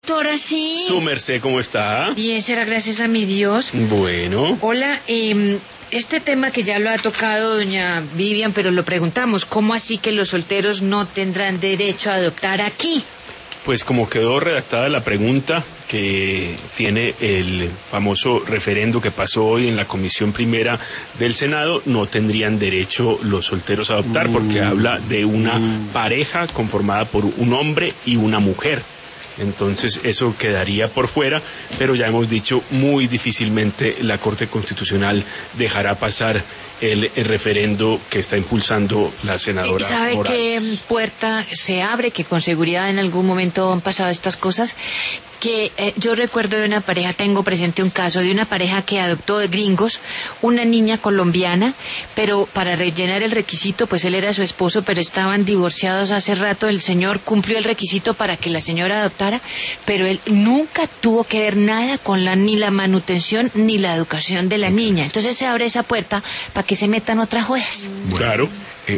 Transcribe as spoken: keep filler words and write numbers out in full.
doctora, sí. Su merced, ¿cómo está? Bien, será gracias a mi Dios. Bueno. Hola, eh, este tema que ya lo ha tocado doña Vivian, pero lo preguntamos, ¿cómo así que los solteros no tendrán derecho a adoptar aquí? Pues como quedó redactada la pregunta que tiene el famoso referendo que pasó hoy en la Comisión Primera del Senado, no tendrían derecho los solteros a adoptar mm. porque habla de una mm. pareja conformada por un hombre y una mujer. Entonces eso quedaría por fuera, pero ya hemos dicho, muy difícilmente la Corte Constitucional dejará pasar el, el referendo que está impulsando la senadora ¿Sabe Morales. qué puerta se abre? Que con seguridad en algún momento han pasado estas cosas. Que eh, yo recuerdo de una pareja, tengo presente un caso de una pareja que adoptó de gringos una niña colombiana, pero para rellenar el requisito, pues él era su esposo, pero estaban divorciados hace rato. El señor cumplió el requisito para que la señora adoptara, pero él nunca tuvo que ver nada con la ni la manutención ni la educación de la niña. Entonces se abre esa puerta para que se metan otras jueces. Claro. Eh,